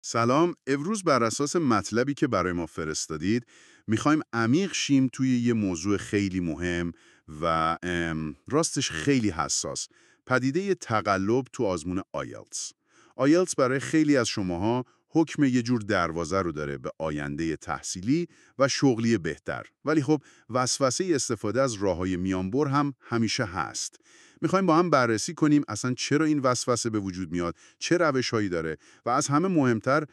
سلام، امروز بر اساس مطلبی که برای ما فرستادید میخوایم عمیق شیم توی یه موضوع خیلی مهم و راستش خیلی حساس. پدیده تقلب تو آزمون آیلتس. آیلتس برای خیلی از شماها حکم یه جور دروازه رو داره به آینده تحصیلی و شغلی بهتر. ولی خب وسوسه استفاده از راههای میانبر هم همیشه هست. میخوایم با هم بررسی کنیم اصلا چرا این وسوسه به وجود میاد، چه روش‌هایی داره و از همه مهمتر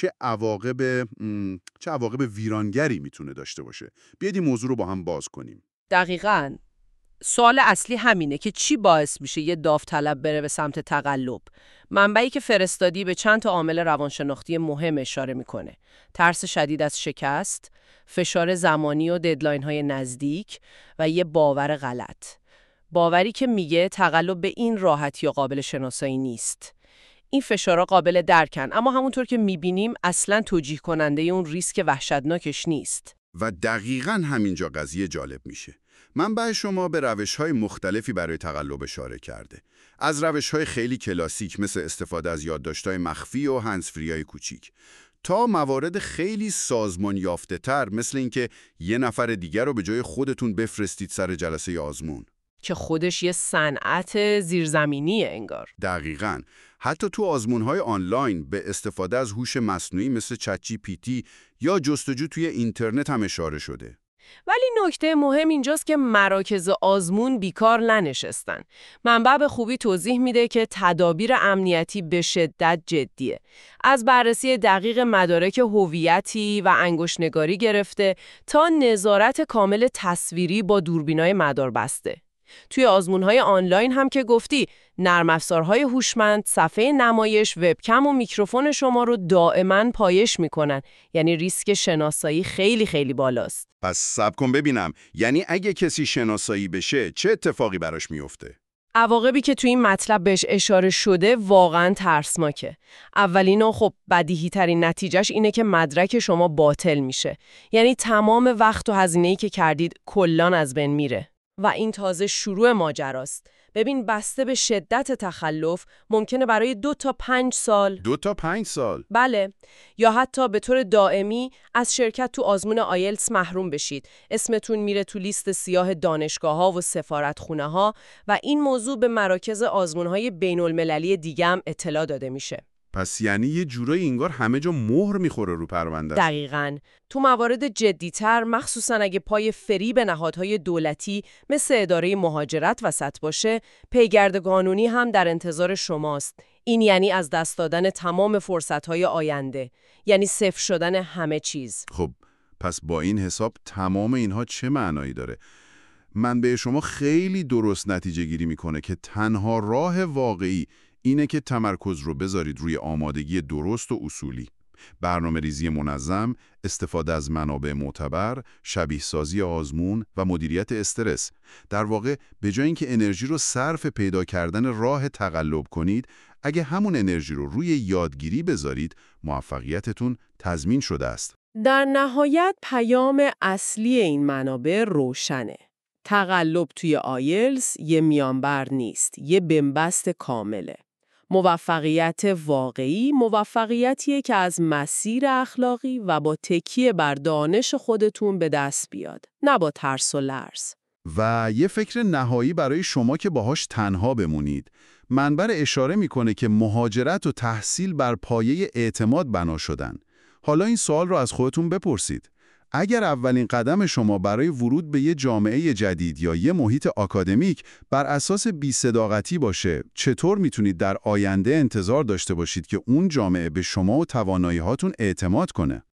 چه عواقب ویرانگری میتونه داشته باشه. بیاید این موضوع رو با هم باز کنیم. دقیقاً. سوال اصلی همینه که چی باعث میشه یه داوطلب بره به سمت تقلب؟ منبعی که فرستادی به چند تا عامل روانشناختی مهم اشاره میکنه. ترس شدید از شکست، فشار زمانی و ددلاین‌های نزدیک و یه باور غلط. باوری که میگه تقلب به این راحتی و قابل شناسایی نیست. این فشارها قابل درکن، اما همونطور که میبینیم اصلاً توجیه کننده اون ریسک وحشتناکش نیست. و دقیقاً همینجا قضیه جالب میشه. منبع شما به روش‌های مختلفی برای تقلب اشاره کرده. از روش‌های خیلی کلاسیک مثل استفاده از یادداشت‌های مخفی و هندزفری‌های کوچیک تا موارد خیلی سازمان یافته‌تر مثل اینکه یه نفر دیگر رو به جای خودتون بفرستید سر جلسه آزمون. که خودش یه صنعت زیرزمینیه انگار. دقیقاً. حتی تو آزمون‌های آنلاین به استفاده از هوش مصنوعی مثل چت جی پی تی یا جستجو توی اینترنت هم اشاره شده. ولی نکته مهم اینجاست که مراکز آزمون بیکار ننشستن. منبع به خوبی توضیح میده که تدابیر امنیتی به شدت جدیه. از بررسی دقیق مدارک هویتی و انگشت‌نگاری گرفته تا نظارت کامل تصویری با دوربینای مداربسته. توی آزمون‌های آنلاین هم که گفتی، نرم افزارهای هوشمند صفحه نمایش، وبکم و میکروفون شما رو دائما پایش میکنن. یعنی ریسک شناسایی خیلی خیلی بالاست. پس صبر کن ببینم، یعنی اگه کسی شناسایی بشه چه اتفاقی براش میفته؟ عواقبی که توی این مطلب بهش اشاره شده واقعا ترسناکه. اولین و خب بدیهی ترین نتیجهش اینه که مدرک شما باطل میشه. یعنی تمام وقت و هزینه‌ای که کردید کلاً از بین میره. و این تازه شروع ماجراست. ببین بسته به شدت تخلف ممکنه برای 2 تا 5 سال 2 تا 5 سال؟ بله، یا حتی به طور دائمی از شرکت تو آزمون آیلتس محروم بشید. اسمتون میره تو لیست سیاه دانشگاه‌ها و سفارتخونه‌ها و این موضوع به مراکز آزمون‌های بین‌المللی دیگه هم اطلاع داده میشه. پس یعنی یه جورایی انگار همه جا مهر میخوره رو پرونده. دقیقاً. تو موارد جدی‌تر، مخصوصاً اگه پای فریب نهادهای دولتی مثل اداره مهاجرت وسط باشه، پیگرد قانونی هم در انتظار شماست. این یعنی از دست دادن تمام فرصت‌های آینده، یعنی صفر شدن همه چیز. خب پس با این حساب تمام اینها چه معنایی داره؟ منبع شما خیلی درست نتیجه گیری میکنه که تنها راه واقعی اینه که تمرکز رو بذارید روی آمادگی درست و اصولی. برنامه ریزی منظم، استفاده از منابع معتبر، شبیه سازی آزمون و مدیریت استرس. در واقع به جای اینکه انرژی رو صرف پیدا کردن راه تقلب کنید، اگه همون انرژی رو روی یادگیری بذارید، موفقیتتون تضمین شده است. در نهایت پیام اصلی این منابع روشنه. تقلب توی آیلتس یه میانبر نیست، یه بنبست کامله. موفقیت واقعی موفقیتیه که از مسیر اخلاقی و با تکیه بر دانش خودتون به دست بیاد، نه با ترس و لرز. و یه فکر نهایی برای شما که باهاش تنها بمونید. منبع اشاره میکنه که مهاجرت و تحصیل بر پایه اعتماد بنا شدن. حالا این سوال رو از خودتون بپرسید. اگر اولین قدم شما برای ورود به یه جامعه جدید یا یه محیط آکادمیک بر اساس بی‌صداقتی باشه، چطور میتونید در آینده انتظار داشته باشید که اون جامعه به شما و توانایی‌هاتون اعتماد کنه؟